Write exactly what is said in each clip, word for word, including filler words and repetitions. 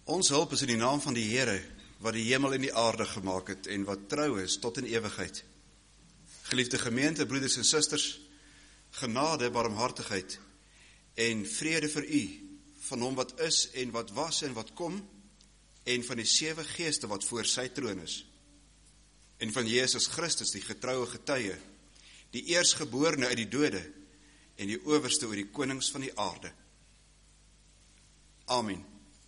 Ons hulp is in die naam van die Here, wat die hemel en die aarde gemaak het, en wat trou is tot in ewigheid. Geliefde gemeente, broeders en susters, genade, barmhartigheid en vrede vir u, van hom wat is en wat was en wat kom, en van die sewe geeste wat voor sy troon is, en van Jesus Christus, die getroue getuie, die eerstgeborene uit die dode, en die owerste oor die konings van die aarde. Amen.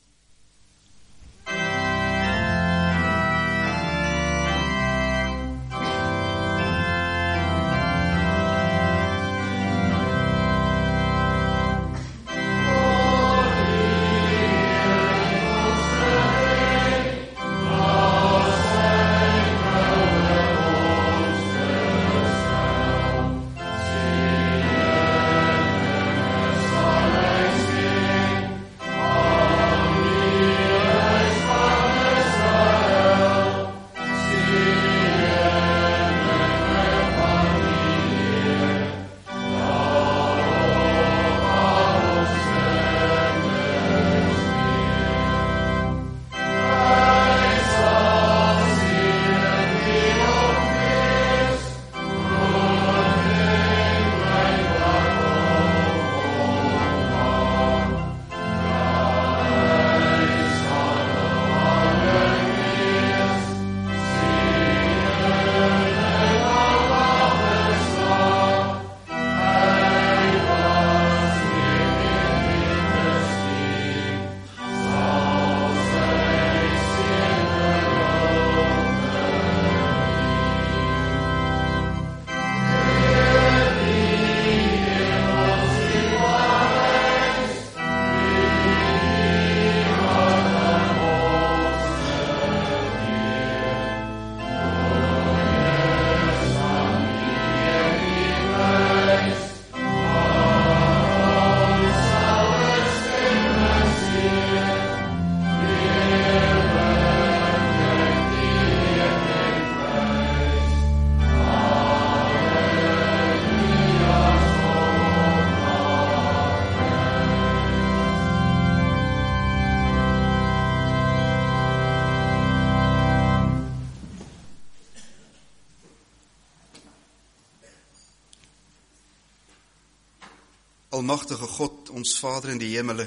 Almagtige God, ons Vader in die hemele,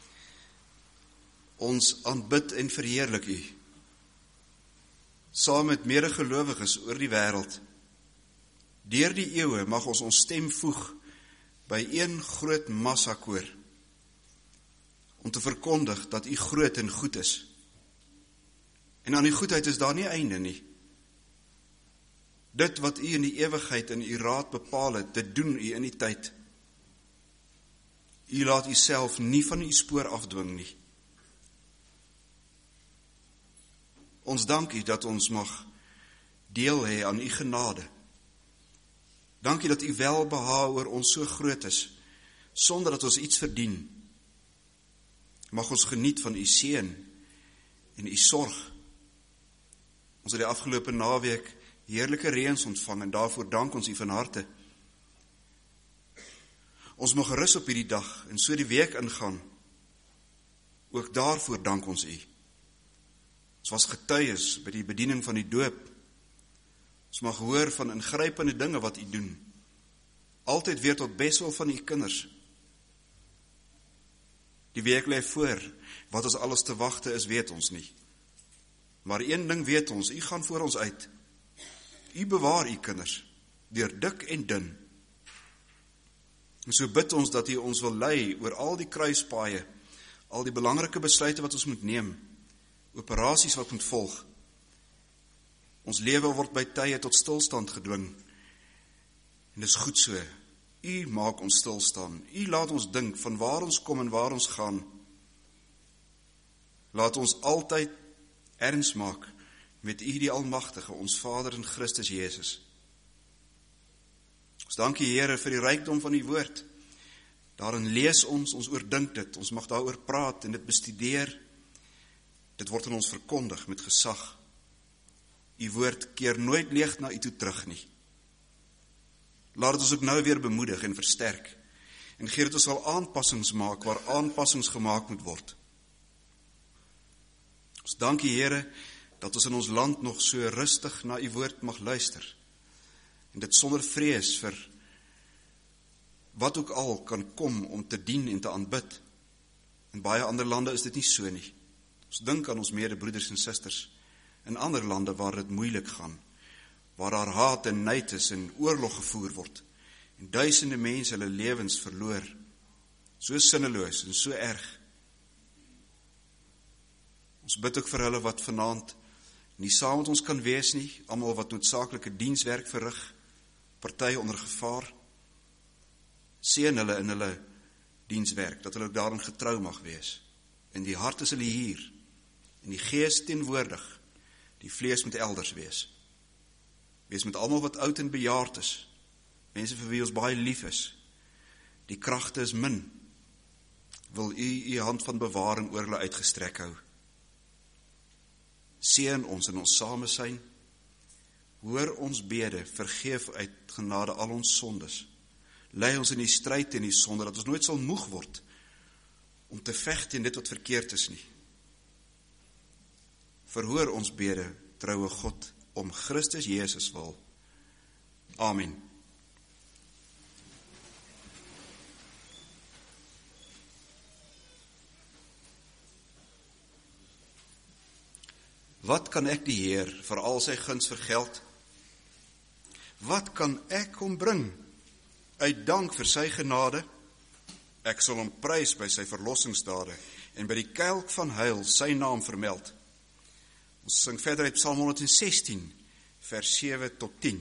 ons aanbid en verheerlik u, saam met medegelowiges oor die wêreld. Deur die eeue mag ons ons stem voeg by een groot massakoor, om te verkondig dat u groot en goed is. En aan die goedheid is daar nie einde nie. Dit wat u in die ewigheid in u raad bepaal het, dit doen u in die tyd. U laat u self nie van u spoor afdwing nie. Ons dank u dat ons mag deel hê aan u genade. Dank u dat u welbehae oor ons so groot is, sonder dat ons iets verdien. Mag ons geniet van u seën en u sorg. Ons het die afgelope naweek heerlike reëns ontvang en daarvoor dank ons u van harte. Ons mag gerus op hierdie dag en so die week ingaan. Ook daarvoor dank ons u. Ons was getuies by die bediening van die doop. Ons mag hoor van ingrypende dinge wat u doen. Altyd weer tot beswil van u kinders. Die week lê voor, wat ons alles te wagte is, weet ons nie. Maar een ding weet ons, u gaan voor ons uit. U bewaar u kinders, deur dik en dun. En so bid ons dat u ons wil lei oor al die kruispaaie, al die belangrike besluite wat ons moet neem, operasies wat moet volg. Ons lewe word by tye tot stilstand gedwing. En dis goed so. U maak ons stilstaan. U laat ons dink van waar ons kom en waar ons gaan. Laat ons altyd erns maak met u die Almagtige, ons Vader in Christus Jesus. Ons dank u Here vir die rykdom van u woord. Daarin lees ons, ons oordink dit, ons mag daaroor praat en dit bestudeer. Dit word aan ons verkondig met gesag. U woord keer nooit leeg na u toe terug nie. Laat dit ons ook nou weer bemoedig en versterk. En gee dat ons sal aanpassings maak waar aanpassings gemaak moet word. Ons dank U, Here, dat ons in ons land nog so rustig na U woord mag luister. En dit sonder vrees vir wat ook al kan kom om te dien en te aanbid. In baie ander lande is dit nie so nie. Ons dink aan ons medebroeders en susters in ander lande waar dit moeilik gaan, waar daar haat en nait is en oorlog gevoer word, en duisende mense hulle lewens verloor, so sinneloos en so erg. Ons bid ook vir hulle wat vanaand nie saam met ons kan wees nie, almal wat noodsaaklike dienswerk verrig, party onder gevaar. Seën hulle in hulle dienswerk, dat hulle daarin getrou mag wees. In die hart is hulle hier, en die gees teenwoordig, die vlees moet elders wees. Wees met almal wat oud en bejaard is, mense vir wie ons baie lief is. Die kragte is min. Wil U U hand van bewaring oor hulle uitgestrek hou. Seën ons in ons samesyn. Hoor ons bede, vergeef uit genade al ons sondes. Lei ons in die stryd en die sonde, dat ons nooit sal moeg word om te veg teen dit wat verkeerd is nie. Verhoor ons bede, troue God, om Christus Jesus wil. Amen. Wat kan ek die Heer vir al sy guns vergeld? Wat kan ek hom bring uit dank vir sy genade? Ek sal hom prys by sy verlossingsdade en by die kelk van heil sy naam vermeld. Ons sing verder uit Psalm honderd sestien, vers sewe tot tien.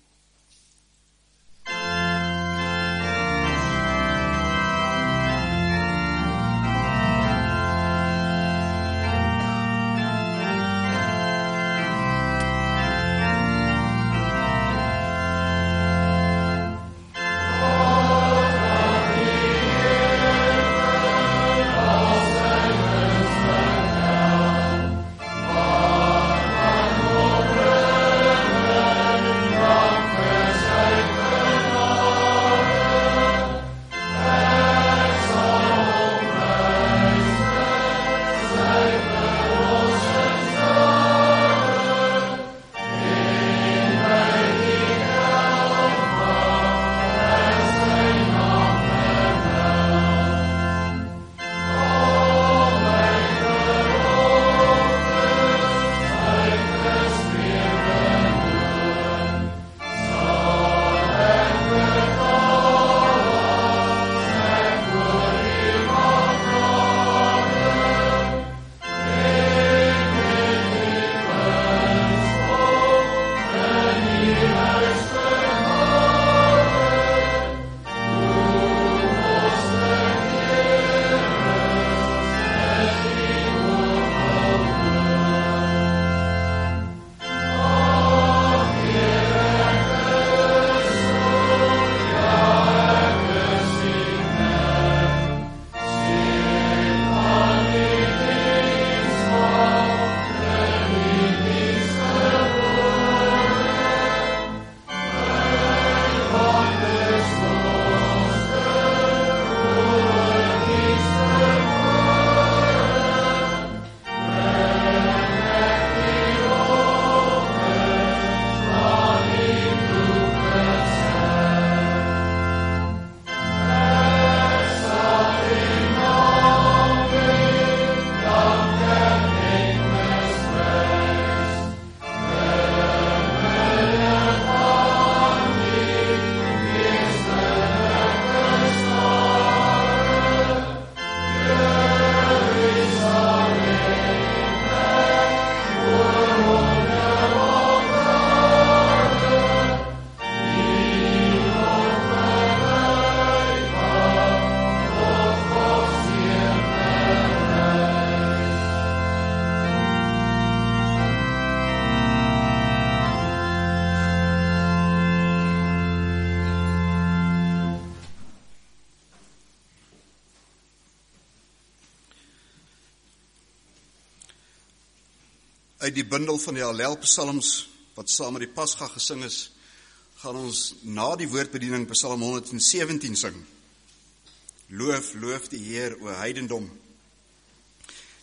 Uit die bundel van die Hallelpsalms wat saam met die Pasga gesing is, gaan ons na die woordbediening Psalm honderd sewentien sing. Loof, loof die Heer, o heidendom.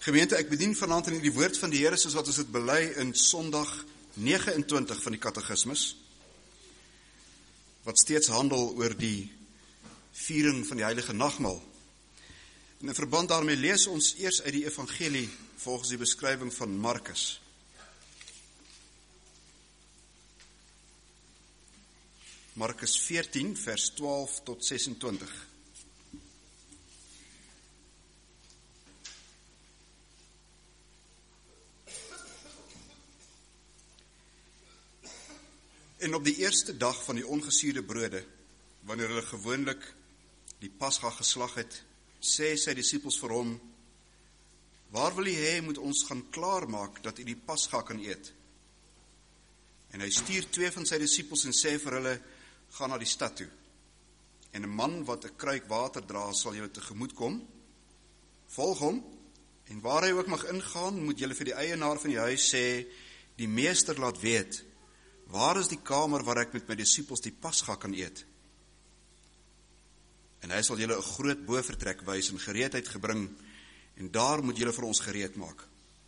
Gemeente, ek bedien vanaand in die woord van die Here soos wat ons dit bely in Sondag nege en twintig van die Katekismus, wat steeds handel oor die viering van die Heilige Nagmaal. En in verband daarmee lees ons eers uit die Evangelie volgens die beskrywing van Markus. Markus veertien vers twaalf tot sesentwintig. En op die eerste dag van die ongesuurde brode, wanneer hulle gewoonlik die Pasga geslag het, sê sy disippels vir hom, waar wil u hê moet ons gaan klaarmaak, dat u die Pasga kan eet? En hy stuur twee van sy disippels en sê vir hulle, gaan na die stad toe. En 'n man wat 'n kruik water dra, sal julle tegemoet kom. Volg hom, en waar hy ook mag ingaan, moet julle vir die eienaar van die huis sê, die meester laat weet, waar is die kamer waar ek met my disippels die Pasga kan eet? En hy sal julle 'n groot bovertrek wys en gereedheid gebring, en daar moet julle vir ons gereed maak.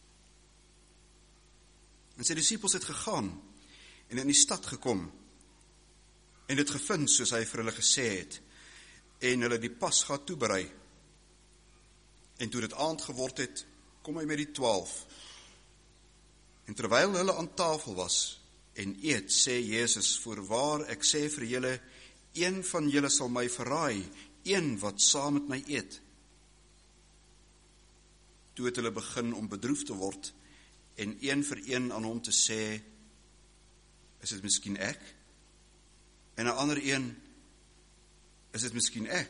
En sy disippels het gegaan, en in die stad gekom, en dit gevind soos hy vir hulle gesê het, en hulle die Pasga toeberei. En toe dit aand geword het, kom hy met die twaalf. En terwyl hulle aan tafel was, en eet, sê Jezus, voorwaar ek sê vir julle, een van julle sal my verraai, een wat saam met my eet. Toe het hulle begin om bedroef te word, en een vir een aan hom te sê, is dit miskien ek? En 'n ander een, is dit miskien ek?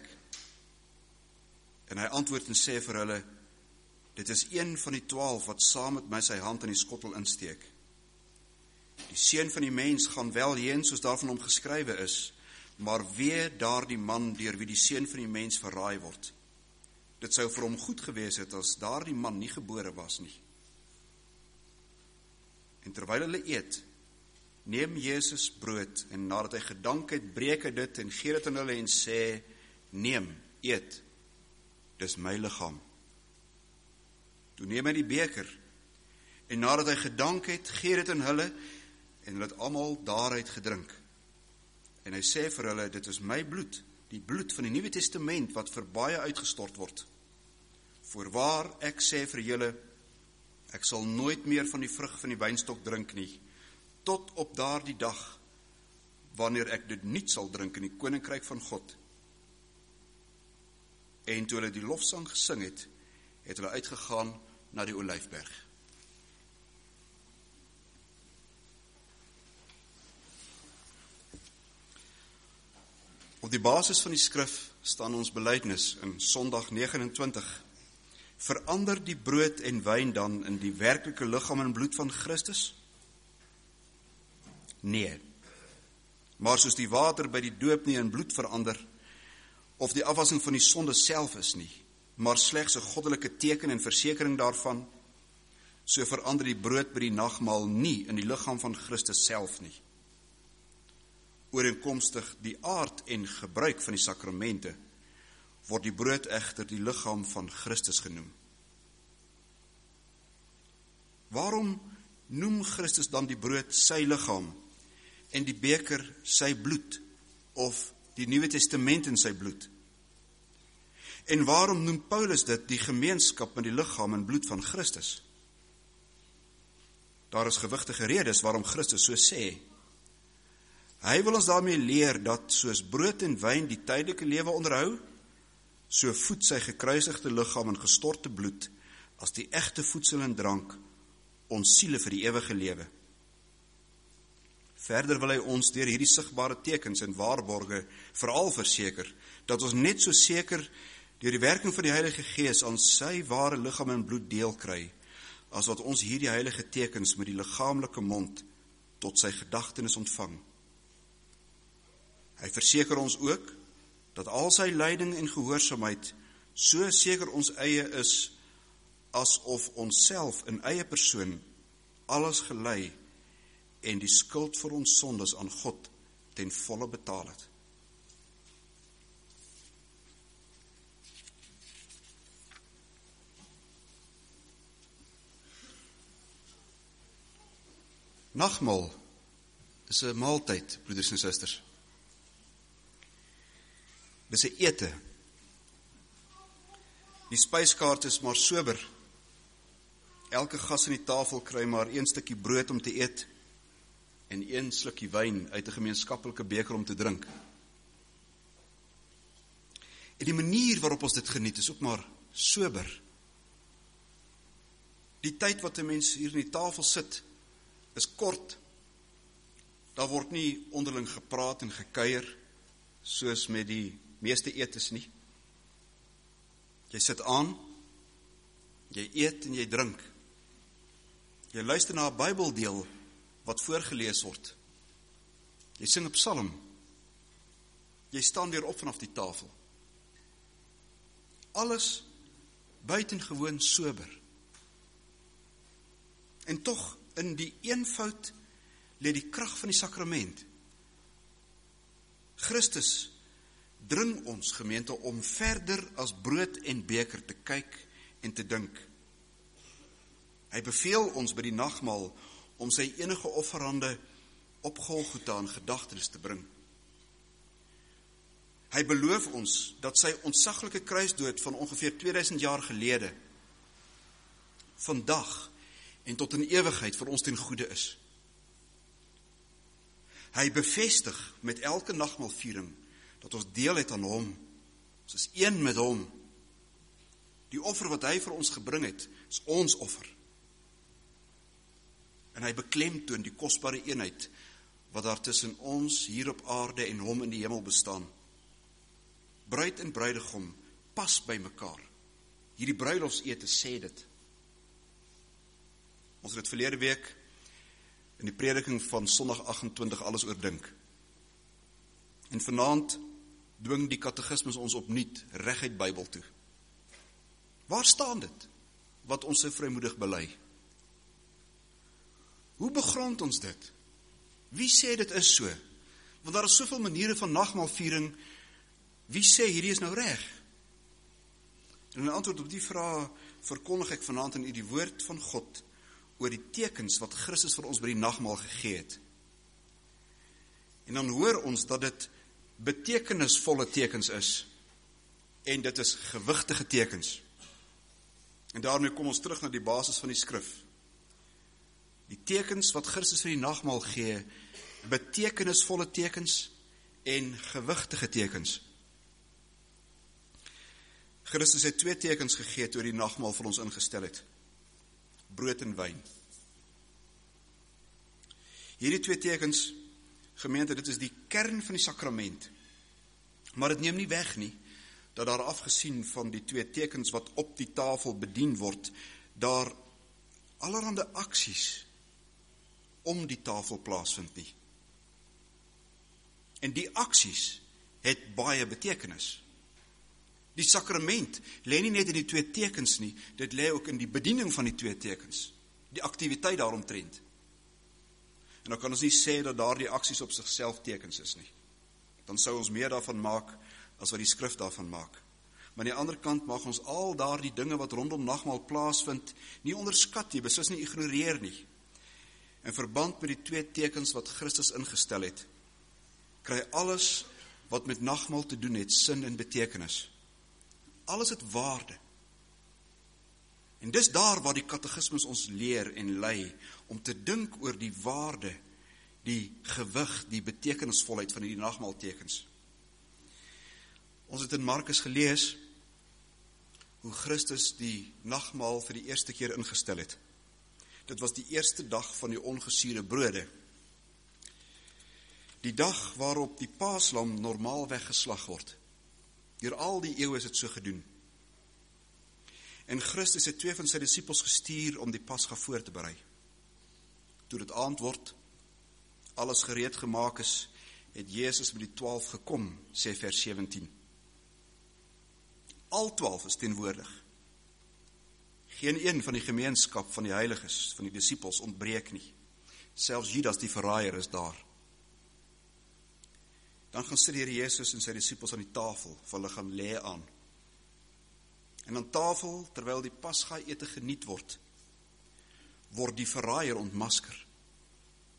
En hy antwoord en sê vir hulle, dit is een van die twaalf wat saam met my sy hand in die skottel insteek. Die seun van die mens gaan wel heen soos daarvan hom geskrywe is, maar wee daardie man deur wie die seun van die mens verraai word. Dit sou vir hom goed gewees het as daardie man nie gebore was nie. En terwyl hulle eet, neem Jezus brood, en nadat hy gedank het, breek hy dit en gee dit aan hulle en sê, neem, eet, dis my liggaam. Toe neem hy die beker, en nadat hy gedank het, gee dit aan hulle, en hulle het almal daaruit gedrink. En hy sê vir hulle, dit is my bloed, die bloed van die Nuwe Testament, wat vir baie uitgestort word. Voorwaar, ek sê vir julle, ek sal nooit meer van die vrug van die wynstok drink nie, tot op daardie dag, wanneer ek dit niet sal drink in die koninkryk van God. En toe hulle die lofsang gesing het, het hulle uitgegaan na die Olyfberg. Op die basis van die skrif staan ons belydenis in Sondag nege en twintig. Verander die brood en wyn dan in die werklike liggaam en bloed van Christus? Nee, maar soos die water by die doop nie in bloed verander, of die afwassing van die sonde self is nie, maar slegs 'n goddelike teken en versekering daarvan, so verander die brood by die nagmaal nie in die liggaam van Christus self nie. Ooreenkomstig die aard en gebruik van die sakramente, word die brood egter die liggaam van Christus genoem. Waarom noem Christus dan die brood sy liggaam, en die beker sy bloed, of die Nuwe Testament in sy bloed? En waarom noem Paulus dit die gemeenskap met die liggaam en bloed van Christus? Daar is gewigtige redes waarom Christus so sê. Hy wil ons daarmee leer dat soos brood en wyn die tydelike lewe onderhou, so voed sy gekruisigde liggaam en gestorte bloed as die egte voedsel en drank ons siele vir die ewige lewe. Verder wil hy ons deur hierdie sigbare tekens en waarborge veral verseker, dat ons net so seker deur die werking van die Heilige Gees aan sy ware liggaam en bloed deel kry, as wat ons hierdie heilige tekens met die liggaamlike mond tot sy gedagtenis ontvang. Hy verseker ons ook, dat al sy lyding en gehoorsaamheid so seker ons eie is, asof ons self in eie persoon alles gelei en die skuld vir ons sondes aan God ten volle betaal het. Nagmaal is 'n maaltyd, broeders en susters. Dis 'n ete. Die spyskaart is maar sober. Elke gas aan die tafel kry maar een stukkie brood om te eet en een slukkie wyn uit 'n gemeenskaplike beker om te drink. En die manier waarop ons dit geniet is ook maar sober. Die tyd wat 'n mens hier aan die tafel sit, is kort. Daar word nie onderling gepraat en gekuier, soos met die meeste etes nie. Jy sit aan, jy eet en jy drink. Jy luister na 'n Bybeldeel wat voorgelees word. Jy sing 'n psalm. Jy staan weer op vanaf die tafel. Alles buitengewoon sober. En tog in die eenvoud lê die krag van die sakrament. Christus dring ons, gemeente, om verder as brood en beker te kyk en te dink. Hy beveel ons by die nagmaal om sy enige offerande op Golgotha in gedagtenis te bring. Hy beloof ons dat sy ontsaglike kruisdood van ongeveer tweeduisend jaar gelede vandag en tot in ewigheid vir ons ten goeie is. Hy bevestig met elke nagmaalviering dat ons deel het aan hom. Ons is een met hom. Die offer wat hy vir ons gebring het, is ons offer. En hy beklemtoon die kosbare eenheid wat daar tussen ons hier op aarde en hom in die hemel bestaan. Bruid en bruidegom pas by mekaar. Hierdie bruilofsete sê dit. Ons het dit verlede week in die prediking van Sondag agt en twintig alles oordink. En vanaand dwing die katekismus ons opnuut reguit Bybel toe. Waar staan dit wat ons so vrymoedig bely? Hoe begrond ons dit? Wie sê dit is so? Want daar is soveel maniere van nagmaalviering. Wie sê hierdie is nou reg? En in antwoord op die vraag verkondig ek vanaand in u die woord van God oor die tekens wat Christus vir ons by die nagmaal gegee het. En dan hoor ons dat dit betekenisvolle tekens is en dit is gewigtige tekens. En daarmee kom ons terug na die basis van die skrif. Die tekens wat Christus vir die nagmaal gee, betekenisvolle tekens en gewigtige tekens. Christus het twee tekens gegee toe hy die nagmaal vir ons ingestel het. Brood en wyn. Hierdie twee tekens, gemeente, dit is die kern van die sakrament. Maar dit neem nie weg nie, dat daar afgesien van die twee tekens wat op die tafel bedien word, daar allerhande aksies om die tafel plaasvind nie. En die aksies het baie betekenis. Die sakrament lê nie net in die twee tekens nie, dit lê ook in die bediening van die twee tekens, die aktiwiteit daaromtrent. En dan kan ons nie sê dat daar die aksies op sigself tekens is nie. Dan sou ons meer daarvan maak as wat die skrif daarvan maak. Maar aan die ander kant mag ons al daar die dinge wat rondom nagmaal plaasvind nie onderskat nie, beslis nie ignoreer nie. In verband met die twee tekens wat Christus ingestel het, kry alles wat met nagmaal te doen het sin en betekenis. Alles het waarde. En dis daar waar die katekismus ons leer en lei, om te dink oor die waarde, die gewig, die betekenisvolheid van die nagmaaltekens. Ons het in Markus gelees, hoe Christus die nagmaal vir die eerste keer ingestel het. Dit was die eerste dag van die ongesuurde brode. Die dag waarop die paaslam normaalweg geslag word. Deur al die eeue is dit so gedoen. En Christus het twee van sy disippels gestuur om die Pasga voor te berei. Toe dit aand word, alles gereed gemaak is, het Jezus met die twaalf gekom, sê vers sewentien. Al twaalf is teenwoordig. Geen een van die gemeenskap van die heiliges, van die disippels ontbreek nie. Selfs Judas die verraaier is daar. Dan gaan sit die Here Jesus en sy disippels aan die tafel, vir hulle gaan lê aan. En aan tafel, terwyl die Pasga ete geniet word, word die verraaier ontmasker.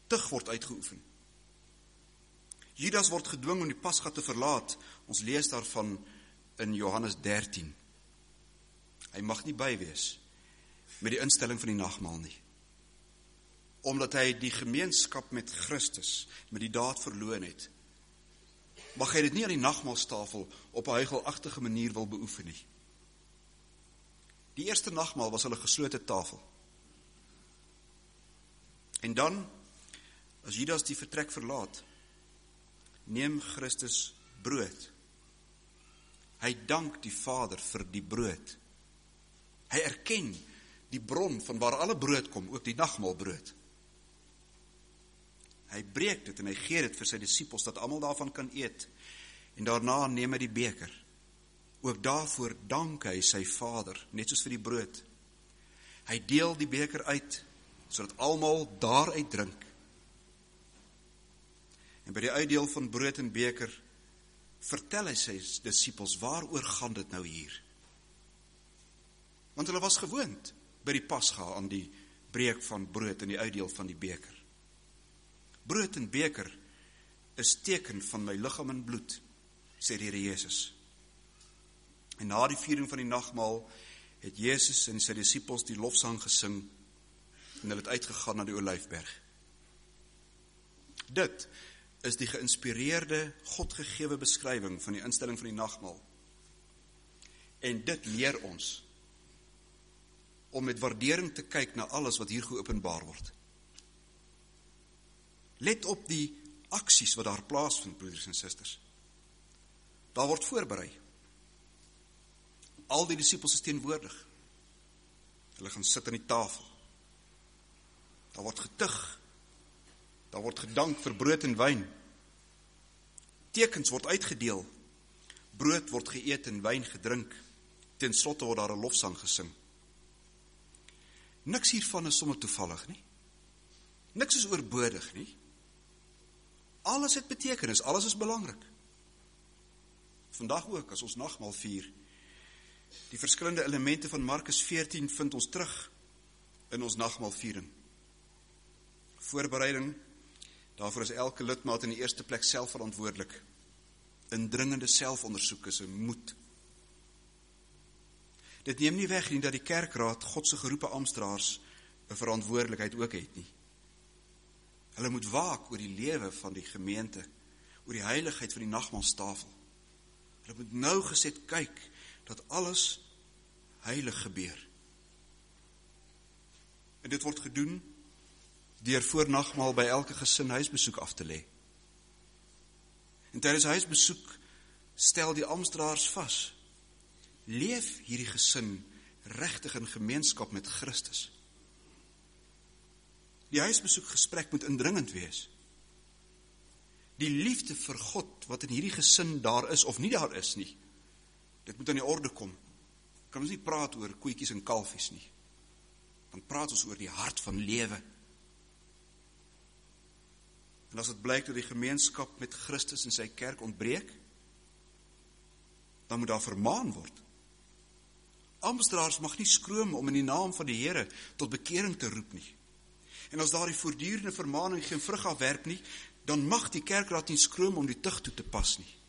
Tug word uitgeoefen. Judas word gedwing om die Pasga te verlaat. Ons lees daarvan in Johannes dertien. Hy mag nie by wees met die instelling van die nagmaal nie. Omdat hy die gemeenskap met Christus, met die daad verloon het, mag hy dit nie aan die nagmaalstafel op 'n huigelagtige manier wil beoefen nie. Die eerste nagmaal was hulle geslote tafel. En dan, as Judas die vertrek verlaat, neem Christus brood. Hy dank die Vader vir die brood. Hy erken die bron van waar alle brood kom, ook die nagmaalbrood. Hy breek dit en hy gee dit vir sy disippels, dat almal daarvan kan eet. En daarna neem hy die beker. Ook daarvoor dank hy sy Vader, net soos vir die brood. Hy deel die beker uit, sodat almal daaruit drink. En by die uitdeel van brood en beker, vertel hy sy disippels, waaroor gaan dit nou hier? Want hulle was gewoond by die Pasga aan die breek van brood en die uitdeel van die beker. Brood en beker is teken van my liggaam en bloed, sê die Here Jesus. En na die viering van die nagmaal het Jesus en sy disippels die lofsang gesing en hulle het uitgegaan na die Olyfberg. Dit is die geïnspireerde, Godgegewe beskrywing van die instelling van die nagmaal. En dit leer ons om met waardering te kyk na alles wat hier geopenbaar word. Let op die aksies wat daar plaasvind, broeders en susters. Daar word voorberei. Al die disippels is teenwoordig. Hulle gaan sit aan die tafel. Daar word getug. Daar word gedank vir brood en wyn. Tekens word uitgedeel. Brood word geëet en wyn gedrink. Ten slotte word daar 'n lofsang gesing. Niks hiervan is sommer toevallig nie. Niks is oorbodig nie. Alles het betekenis, alles is belangrik. Vandag ook, as ons nagmaal vier, die verskillende elemente van Markus veertien vind ons terug in ons nagmaalviering. Voorbereiding, daarvoor is elke lidmaat in die eerste plek self verantwoordelik. Indringende selfondersoek is 'n moed. Dit neem nie weg nie dat die kerkraad, Godse geroepe amptdraers, 'n verantwoordelikheid ook het nie. Hulle moet waak oor die lewe van die gemeente, oor die heiligheid van die nagmaalstafel. Hulle moet nougeset kyk dat alles heilig gebeur. En dit word gedoen deur voor nagmaal by elke gesin huisbesoek af te lê. En tydens huisbesoek stel die amptdraers vas: leef hierdie gesin regtig in gemeenskap met Christus. Die huisbesoekgesprek moet indringend wees. Die liefde vir God wat in hierdie gesin daar is of nie daar is nie, dit moet aan die orde kom. Kan ons nie praat oor koetjies en kalfies nie. Dan praat ons oor die hart van lewe. En as dit blyk dat die gemeenskap met Christus en sy kerk ontbreek, dan moet daar vermaan word. Amptdraers mag nie skroom om in die naam van die Here tot bekering te roep nie. En as daar die voortdurende vermaning geen vrug afwerp nie, dan mag die kerkraad nie skroom om die tug toe te pas nie.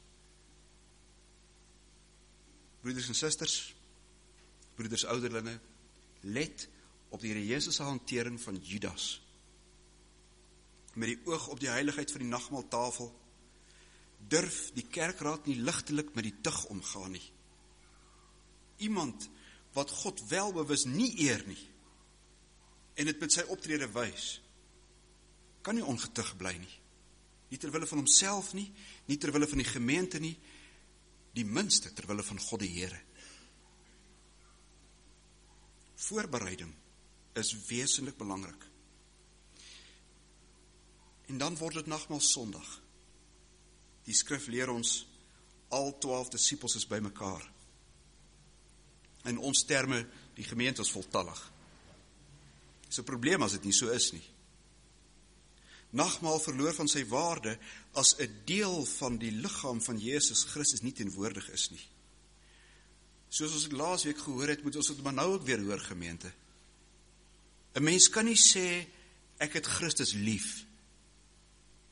Broeders en susters, broeders ouderlinge, let op die Here Jesus se hantering van Judas. Met die oog op die heiligheid van die nagmaaltafel, durf die kerkraad nie ligtelik met die tug omgaan nie. Iemand wat God welbewus nie eer nie, en dit met sy optrede wys, kan nie ongetug bly nie. Nie terwille van homself nie, nie terwille van die gemeente nie, die minste terwille van God die Here. Voorbereiding is wesentlik belangrik. En dan word dit nagmaal Sondag. Die skrif leer ons, al twaalf disippels is by mekaar. In ons terme, die gemeente is voltallig. Dit is 'n probleem as dit nie so is nie. Nagmaal verloor van sy waarde as 'n deel van die liggaam van Jesus Christus nie teenwoordig is nie. Soos ons het laas week gehoor het, moet ons dit maar nou ook weer hoor, gemeente. 'n Mens kan nie sê, ek het Christus lief,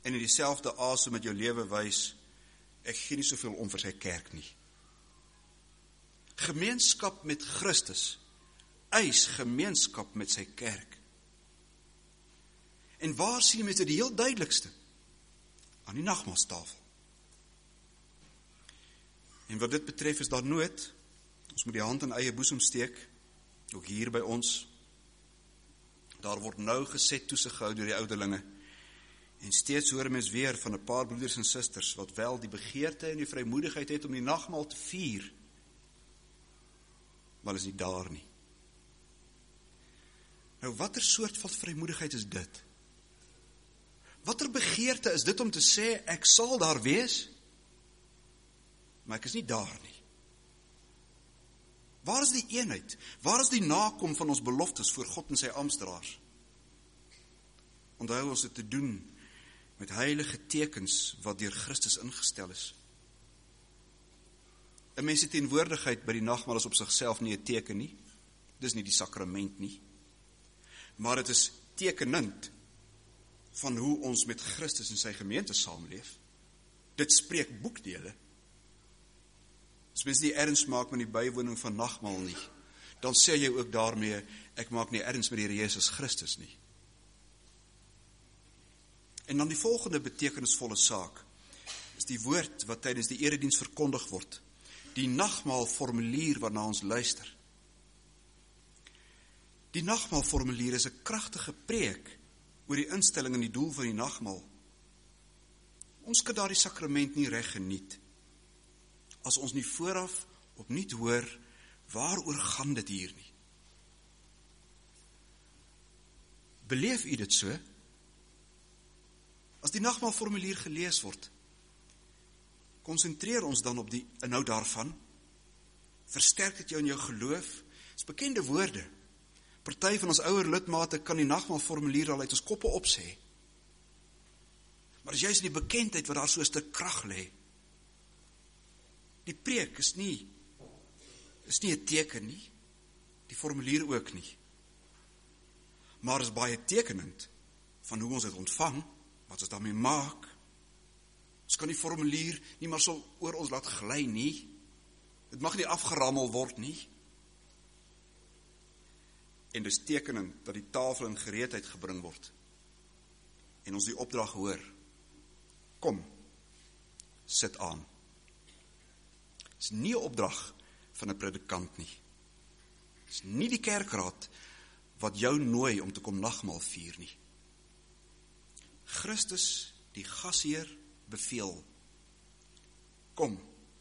en in dieselfde asem met jou lewe wys, ek gee nie soveel om vir sy kerk nie. Gemeenskap met Christus eis gemeenskap met sy kerk. En waar sien mense dit die heel duidelikste? Aan die nagmaalstafel. En wat dit betref is daar nood, ons moet die hand in eie boesem steek, ook hier by ons. Daar word nou geset toesig gehou deur die ouderlinge. En steeds hoor mens weer van 'n paar broeders en susters wat wel die begeerte en die vrymoedigheid het om die nagmaal te vier, maar is nie daar nie. Nou, watter soort van vrymoedigheid is dit? Watter begeerte is dit om te sê, ek sal daar wees, maar ek is nie daar nie? Waar is die eenheid? Waar is die nakom van ons beloftes voor God en sy amptdraers? Onthou ons het te doen met heilige tekens wat deur Christus ingestel is. 'n Mens se teenwoordigheid by die nagmaal is op sigself nie 'n teken nie. Dis nie die sakrament nie. Maar dit is tekenend van hoe ons met Christus en sy gemeente saamleef. Dit spreek boekdele. As mens nie erns maak met die bywoning van nagmaal nie, dan sê jy ook daarmee, ek maak nie erns met die Here Jesus Christus nie. En dan die volgende betekenisvolle saak, is die woord wat tydens die erediens verkondig word, die nagmaalformulier waarna ons luister. Die nagmaalformulier is 'n kragtige preek oor die instelling en die doel van die nagmaal. Ons kan daardie sakrament nie reg geniet, as ons nie vooraf opnuut hoor, waaroor gaan dit hier nie. Beleef u dit so? As die nagmaalformulier gelees word, konsentreer ons dan op die inhoud daarvan, versterk dit jou in jou geloof, dit is bekende woorde. Party van ons ouer lidmate kan die nagmaalformulier al uit ons koppe opsê. Maar as juist in die bekendheid wat daar so 'n stuk krag lê, die preek is nie, is nie 'n teken nie, die formulier ook nie. Maar is baie tekenend van hoe ons dit ontvang, wat ons daarmee maak. Ons kan die formulier nie maar so oor ons laat gly nie. Dit mag nie afgerammel word nie. En dis tekenend dat die tafel in gereedheid gebring word. En ons die opdrag hoor. Kom, sit aan. Dis nie 'n opdrag van 'n predikant nie. Dis nie die kerkraad wat jou nooi om te kom nagmaal vier nie. Christus, die gasheer, beveel. Kom.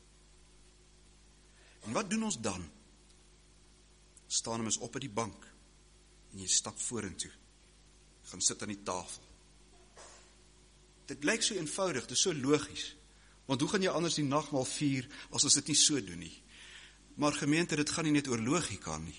En wat doen ons dan? Staan ons op by die bank en jy stap vorentoe. Gaan sit aan die tafel. Dit lyk so eenvoudig, dit is so logies. Want hoe gaan jy anders die nagmaal vier as ons dit nie so doen nie? Maar gemeente, dit gaan nie net oor logika nie.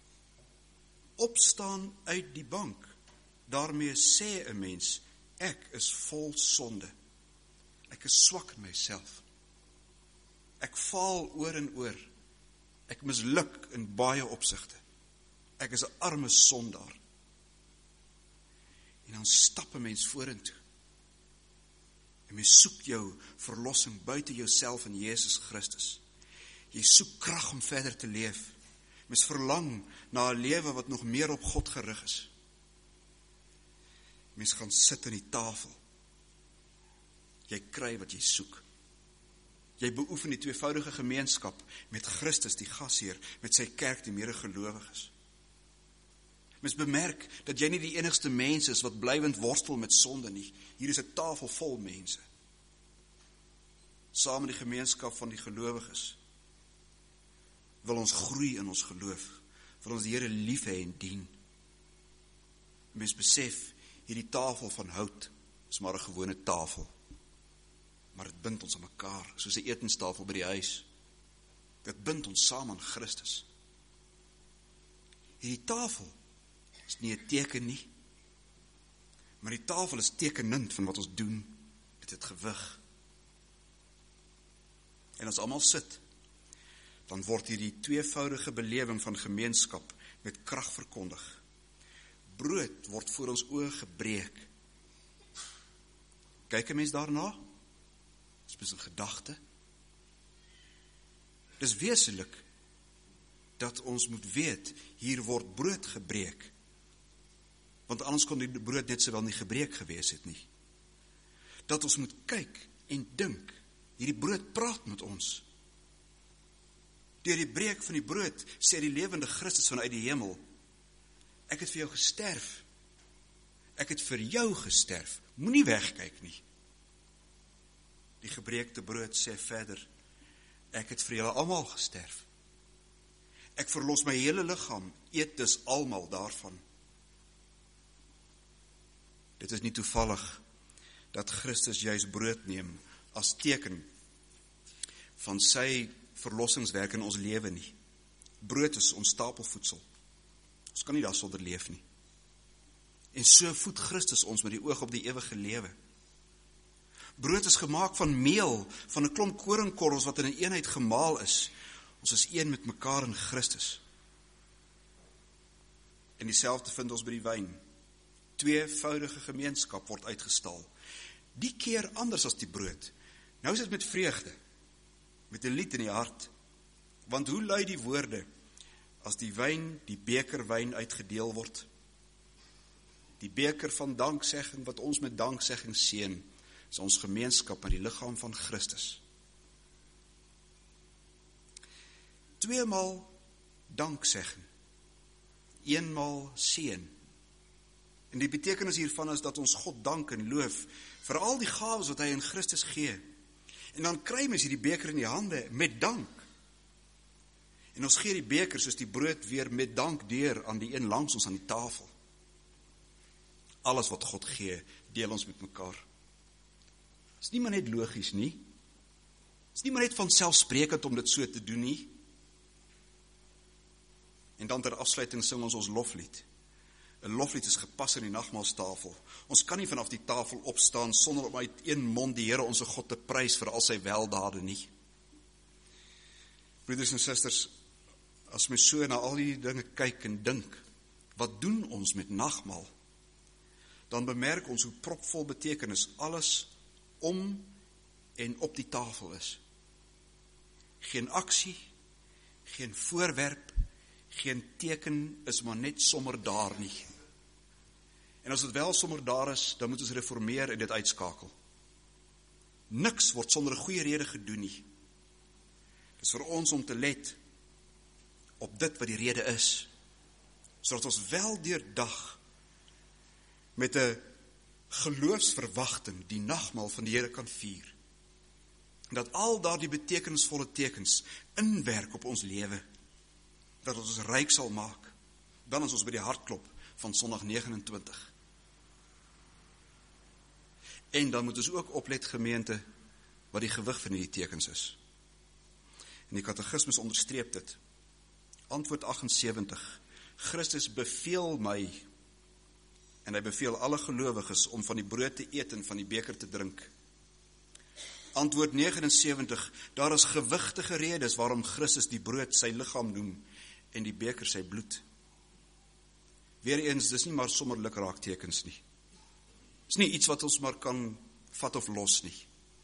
Opstaan uit die bank. Daarmee sê 'n mens, ek is vol sonde. Ek is swak in myself. Ek faal oor en oor. Ek misluk in baie opsigte. Ek is 'n arme sondaar. En dan stap 'n mens vorentoe. En mens soek jou verlossing buite jouself in Jesus Christus. Jy soek krag om verder te leef. Mens verlang na 'n lewe wat nog meer op God gerig is. Mens gaan sit aan die tafel. Jy kry wat jy soek. Jy beoefen die tweevoudige gemeenskap met Christus die gasheer, met sy kerk die medegelowiges. Mens bemerk dat jy nie die enigste mens is wat blywend worstel met sonde nie. Hier is 'n tafel vol mense. Saam met die gemeenskap van die gelowiges wil ons groei in ons geloof, wil ons die Here lief hê en dien. Mens besef, hierdie tafel van hout is maar 'n gewone tafel. Maar dit bind ons aan mekaar, soos 'n etenstafel by die huis. Dit bind ons saam aan Christus. Hierdie tafel is nie 'n teken nie, maar die tafel is tekenend van wat ons doen. Dit het gewig. En as almal sit, dan word hierdie tweevoudige belewing van gemeenskap met krag verkondig. Brood word voor ons oë gebreek. Kyk 'n mens daarna? Dis 'n gedagte. Dis wesenlik dat ons moet weet, hier word brood gebreek. Want anders kon die brood net sowel nie gebreek gewees het nie. Dat ons moet kyk en dink, hierdie brood praat met ons. Deur die breek van die brood, sê die lewende Christus vanuit die hemel, ek het vir jou gesterf. Ek het vir jou gesterf. Moenie wegkyk nie. Die gebreekte brood sê verder, ek het vir julle almal gesterf. Ek verlos my hele liggaam, eet dus almal daarvan. Dit is nie toevallig dat Christus juis brood neem as teken van sy verlossingswerk in ons lewe nie. Brood is ons stapelvoedsel. Ons kan nie daar sonder leef nie. En so voed Christus ons met die oog op die ewige lewe. Brood is gemaak van meel, van 'n klomp koringkorrels wat in 'n eenheid gemaal is. Ons is een met mekaar in Christus. En dieselfde vind ons by die wyn. Tweevoudige gemeenskap word uitgestal. Die keer anders as die brood. Nou is dit met vreugde, met 'n lied in die hart. Want hoe lui die woorde as die wyn, die beker wyn uitgedeel word? Die beker van danksegging wat ons met danksegging seën, is ons gemeenskap met die liggaam van Christus. Tweemaal danksegging, eenmaal seën. En die betekenis hiervan is dat ons God dank en loof vir al die gawes wat hy in Christus gee. En dan kry mens hierdie beker in die hande met dank. En ons gee die beker soos die brood weer met dank deur aan die een langs ons aan die tafel. Alles wat God gee, deel ons met mekaar. Is nie maar net logies nie. Is nie maar net vanselfsprekend om dit so te doen nie. En dan ter afsluiting sing ons ons loflied. 'n Loflied is gepas in die nagmaalstafel. Ons kan nie vanaf die tafel opstaan sonder om uit een mond die Here ons God te prys vir al sy weldade nie. Broeders en susters, as mens so na al die dinge kyk en dink, wat doen ons met nagmaal? Dan bemerk ons hoe propvol betekenis alles om en op die tafel is. Geen aksie, geen voorwerp, geen teken is maar net sommer daar nie. En as dit wel sommer daar is, dan moet ons reformeer en dit uitskakel. Niks word sonder 'n goeie rede gedoen nie. Dit is vir ons om te let op dit wat die rede is, sodat ons wel deurdag met 'n geloofsverwagting die nagmaal van die Here kan vier. En dat al daardie betekenisvolle tekens inwerk op ons lewe, dat ons ryk sal maak, dan is ons by die hartklop van Sondag negen en twintig. En dan moet ons ook oplet, gemeente, wat die gewig van die tekens is. En die katekismus onderstreep dit. Antwoord agt en sewentig. Christus beveel my, en hy beveel alle gelowiges om van die brood te eet en van die beker te drink. Antwoord negen en sewentig. Daar is gewigtige redes waarom Christus die brood sy liggaam noem en die beker sy bloed. Weereens, dis nie maar sommer lukraaktekens nie. Dis nie iets wat ons maar kan vat of los nie.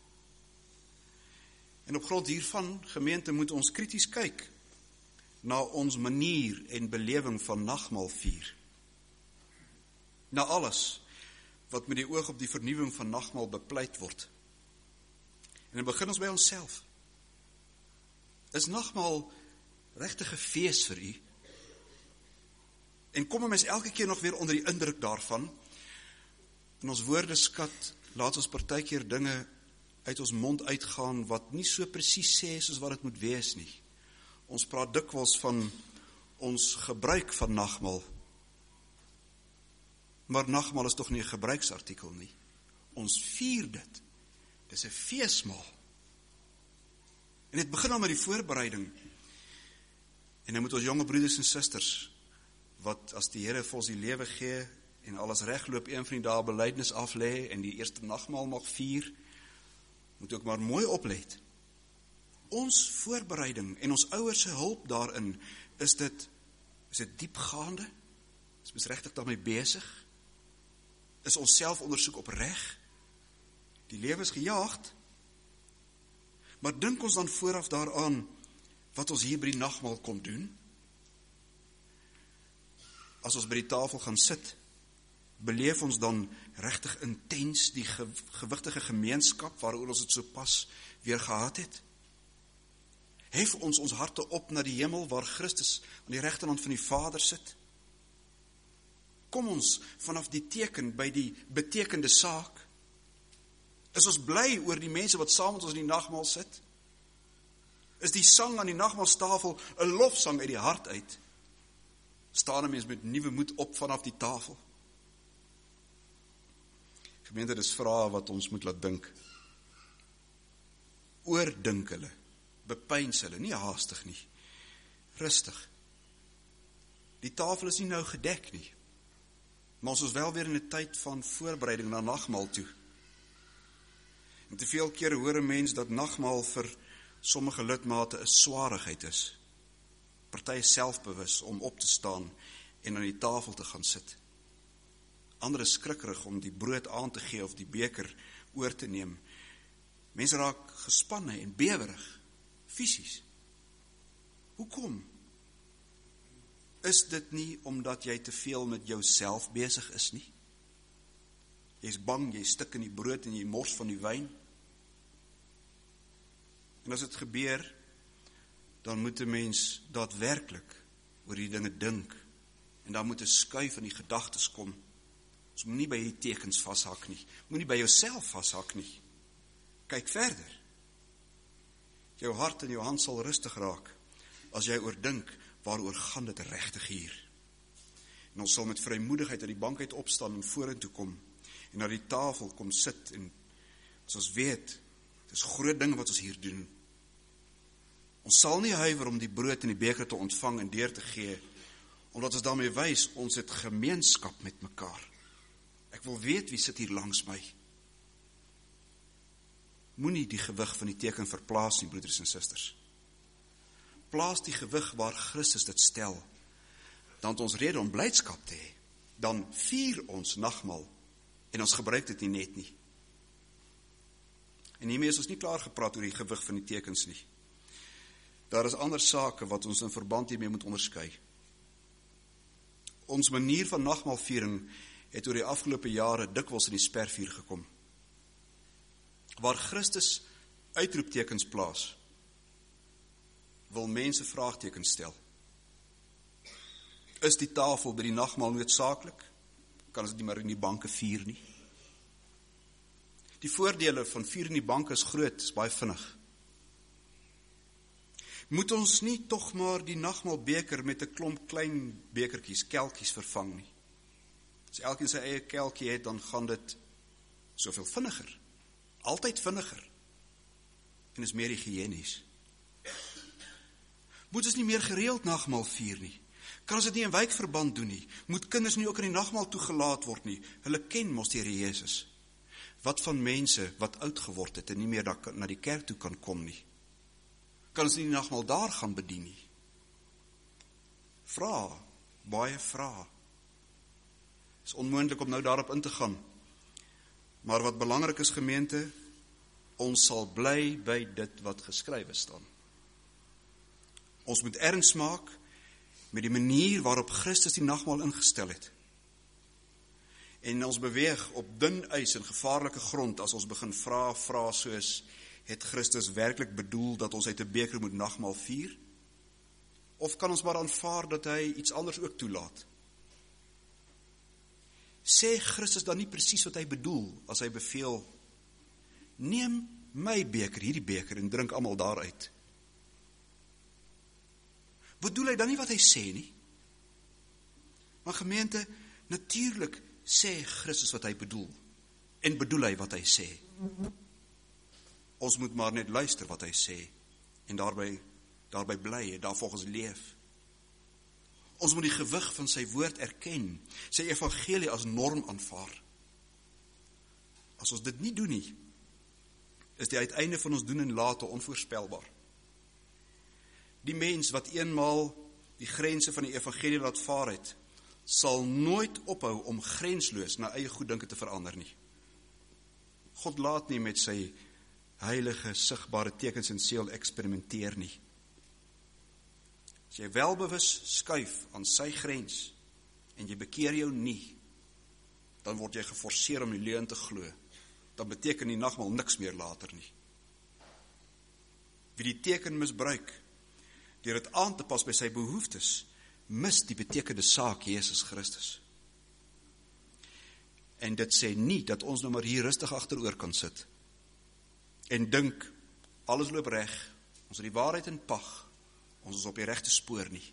En op grond hiervan, gemeente, moet ons krities kyk na ons manier en belewing van nagmaal vier. Na alles wat met die oog op die vernuwing van nagmaal bepleit word. En dan begin ons by onsself. Is nagmaal regtig 'n fees vir u? En kom ons elke keer nog weer onder die indruk daarvan. In ons woordeskat laat ons partykeer dinge uit ons mond uitgaan wat nie so presies sê soos wat dit moet wees nie. Ons praat dikwels van ons gebruik van nagmaal. Maar nagmaal is tog nie 'n gebruiksartikel nie. Ons vier dit. Dis 'n feesmaal. En dit begin al met die voorbereiding. En nou moet ons jonge broeders en susters, wat as die Here vir ons die lewe gee en alles regloop, een van die dae belydenis af lê en die eerste nagmaal mag vier, moet ook maar mooi oplet. Ons voorbereiding en ons ouers se hulp daarin, is dit is dit diepgaande? Is ons regtig daarmee besig? Is ons selfondersoek opreg? Die lewe is gejaagd. Maar dink ons dan vooraf daaraan wat ons hier by die nagmaal kom doen? As ons by die tafel gaan sit, beleef ons dan regtig intens die ge, gewigtige gemeenskap waaroor ons het so pas weer gehad het? Hef ons ons harte op na die hemel waar Christus aan die regterhand van die Vader sit? Kom ons vanaf die teken by die betekende saak? Is ons bly oor die mense wat saam met ons in die nagmaal sit? Is die sang aan die nagmaalstafel 'n lofsang uit die hart uit? Staan 'n mens met nuwe moed op vanaf die tafel? Gemeente, dis vrae wat ons moet laat dink. Oordink hulle, bepeins hulle, nie haastig nie, rustig. Die tafel is nie nou gedek nie, maar ons is wel weer in 'n tyd van voorbereiding na nagmaal toe. En te veel kere hoor 'n mens dat nagmaal vir sommige lidmate 'n swaarigheid is. Party is selfbewus om op te staan en aan die tafel te gaan sit. Ander is skrikkerig om die brood aan te gee of die beker oor te neem. Mense raak gespanne en bewerig, fisies. Hoekom? Is dit nie omdat jy te veel met jouself besig is nie? Jy is bang, jy stik in die brood en jy mors van die wyn. En as dit gebeur, dan moet 'n mens daadwerklik oor die dinge dink. En dan moet 'n skuif in die gedagtes kom. Ons moet nie by die tekens vashak nie. Moet nie by jouself vashak nie. Kyk verder. Jou hart en jou hand sal rustig raak as jy oordink waaroor gaan dit regtig hier. En ons sal met vrymoedigheid uit die bank uit opstaan en vorentoe kom en na die tafel kom sit en as ons weet, dit is groot ding wat ons hier doen. Ons sal nie huiwer om die brood en die beker te ontvang en deur te gee, omdat ons daarmee wys, ons het gemeenskap met mekaar. Ek wil weet wie sit hier langs my. Moenie die gewig van die teken verplaas nie, broeders en susters. Plaas die gewig waar Christus dit stel. Dan het ons rede om blydskap te hê. Dan vier ons nagmaal en ons gebruik dit nie net nie. En hiermee is ons nie klaar gepraat oor die gewig van die tekens nie. Daar is ander sake wat ons in verband hiermee moet onderskei. Ons manier van nagmaalviering het oor die afgelope jare dikwels in die spervuur gekom. Waar Christus uitroeptekens plaas, wil mense vraagtekens stel. Is die tafel by die nagmaal noodsaaklik? Kan ons dit nie maar in die banke vier nie? Die voordele van vier in die banke is groot, is baie vinnig. Moet ons nie tog maar die nagmaalbeker met 'n klomp klein bekertjies, kelkies vervang nie? As elkeen sy eie kelkie het, dan gaan dit soveel vinniger. Altyd vinniger. En is meer higiënies. Moet ons nie meer gereeld nagmaal vier nie? Kan ons dit nie in wijkverband doen nie? Moet kinders nie ook in die nagmaal toegelaat word nie? Hulle ken mos die Here Jesus. Wat van mense wat oud geword het en nie meer na die kerk toe kan kom nie? Kan ons nie die nagmaal daar gaan bedien nie? Vra, baie vra. Is onmoontlik om nou daarop in te gaan. Maar wat belangrik is, gemeente, ons sal bly by dit wat geskrywe staan. Ons moet erns maak met die manier waarop Christus die nagmaal ingestel het. En ons beweeg op dun ys en gevaarlike grond as ons begin vra, vra soos, het Christus werklik bedoel dat ons uit 'n beker moet nagmaal vier? Of kan ons maar aanvaar dat hy iets anders ook toelaat? Sê Christus dan nie presies wat hy bedoel as hy beveel, neem my beker, hierdie beker, en drink almal daaruit? Bedoel hy dan nie wat hy sê nie? Maar gemeente, natuurlik sê Christus wat hy bedoel, en bedoel hy wat hy sê. Ons moet maar net luister wat hy sê, en daarby, daarby bly, en daarvolgens leef. Ons moet die gewig van sy woord erken, sy evangelie as norm aanvaar. As ons dit nie doen nie, is die uiteinde van ons doen en late onvoorspelbaar. Die mens wat eenmaal die grense van die evangelie laat vaar het, sal nooit ophou om grensloos na eie goeddinke te verander nie. God laat nie met sy heilige, sigbare tekens en seël eksperimenteer nie. As jy welbewus skuif aan sy grens, en jy bekeer jou nie, dan word jy geforseer om die leuen te glo. Dan beteken die nagmaal niks meer later nie. Wie die teken misbruik, deur dit aan te pas by sy behoeftes, mis die betekende saak Jesus Christus. En dit sê nie dat ons nou maar hier rustig agteroor kan sit, en dink, alles loop reg, ons het die waarheid in pag, ons is op die regte spoor nie.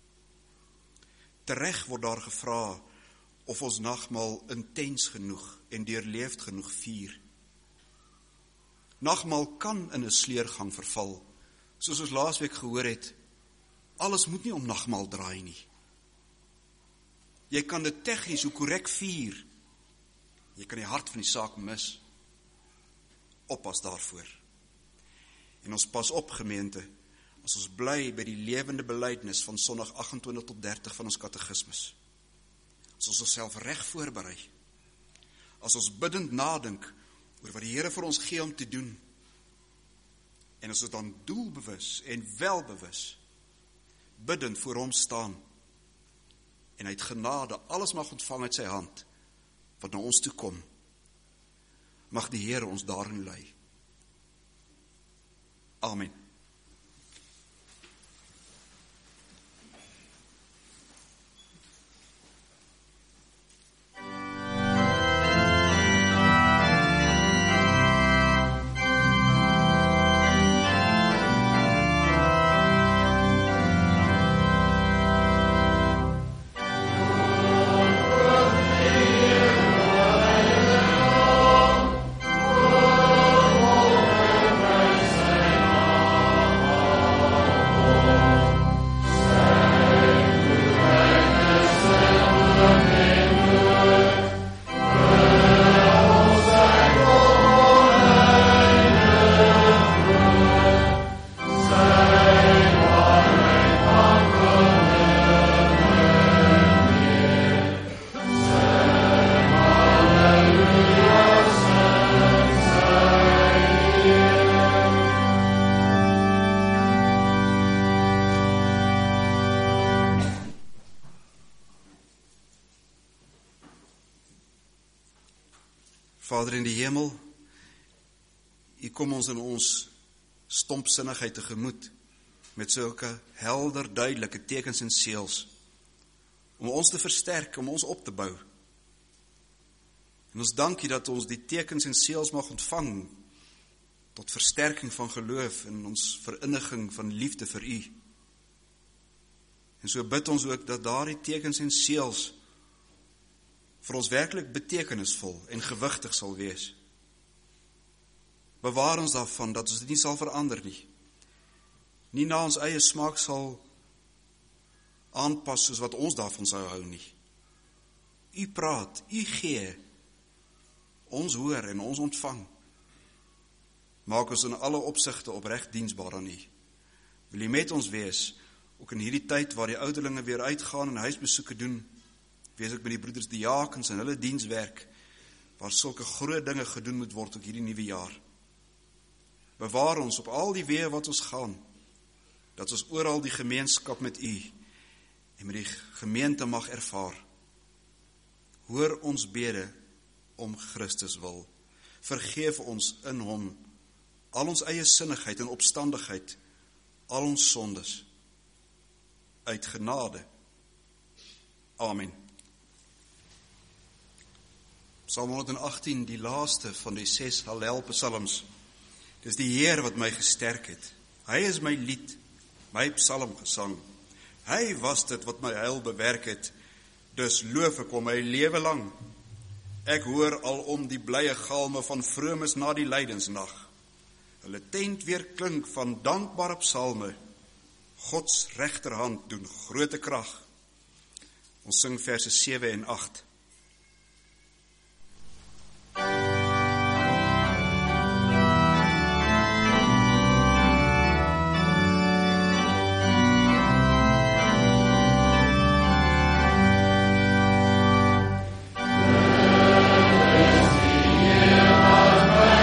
Tereg word daar gevra of ons nagmaal intens genoeg en deurleefd genoeg vier. Nagmaal kan in 'n sleurgang verval, soos ons laasweek gehoor het, alles moet nie om nagmaal draai nie. Jy kan dit tegnies hoe korrek vier, jy kan die hart van die saak mis. Oppas daarvoor. En ons pas op, gemeente, as ons bly by die lewende belydenis van Sondag agt en twintig tot dertig van ons katekismus. As ons onsself reg voorberei, as ons bidend nadink oor wat die Here vir ons gee om te doen, en as ons dan doelbewus en welbewus bidend voor hom staan, en uit genade alles mag ontvang uit sy hand, wat na ons toe kom, mag die Here ons daarin lei. Amen. Vader in die hemel, U kom ons in ons stompsinnigheid tegemoet, met sulke helder, duidelike tekens en seëls, om ons te versterk, om ons op te bou. En ons dank U dat ons die tekens en seëls mag ontvang, tot versterking van geloof en ons verinniging van liefde vir U. En so bid ons ook dat daardie tekens en seëls vir ons werklik betekenisvol en gewigtig sal wees. Bewaar ons daarvan dat ons dit nie sal verander nie. Nie na ons eie smaak sal aanpas soos wat ons daarvan sou hou nie. U praat, U gee, ons hoor en ons ontvang. Maak ons in alle opsigte opreg diensbaar aan U. Wil U met ons wees, ook in hierdie tyd waar die ouderlinge weer uitgaan en huisbesoeke doen, wees ek met die broeders diakens en hulle dienswerk, waar sulke groot dinge gedoen moet word ook hierdie nuwe jaar. Bewaar ons op al die weë wat ons gaan, dat ons oral die gemeenskap met U en met die gemeente mag ervaar. Hoor ons bede om Christus wil. Vergeef ons in hom al ons eie sinnigheid en opstandigheid, al ons sondes, uit genade. Amen. Psalm honderdagtien, die laaste van die ses Hallel psalms. Dis die Heer wat my gesterk het. Hy is my lied, my psalmgesang. Hy was dit wat my heil bewerk het. Dus loof ek hom my lewe lang. Ek hoor alom die blye galme van vromes na die lydensnag. Hulle tent weer klink van dankbare psalme. Gods regterhand doen grote krag. Ons sing verse sewe en agt. Amen.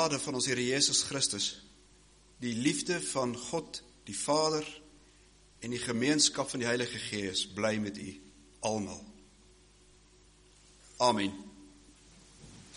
genade van ons Here Jesus Christus, die liefde van God, die Vader, en die gemeenskap van die Heilige Gees, bly met u almal. Amen.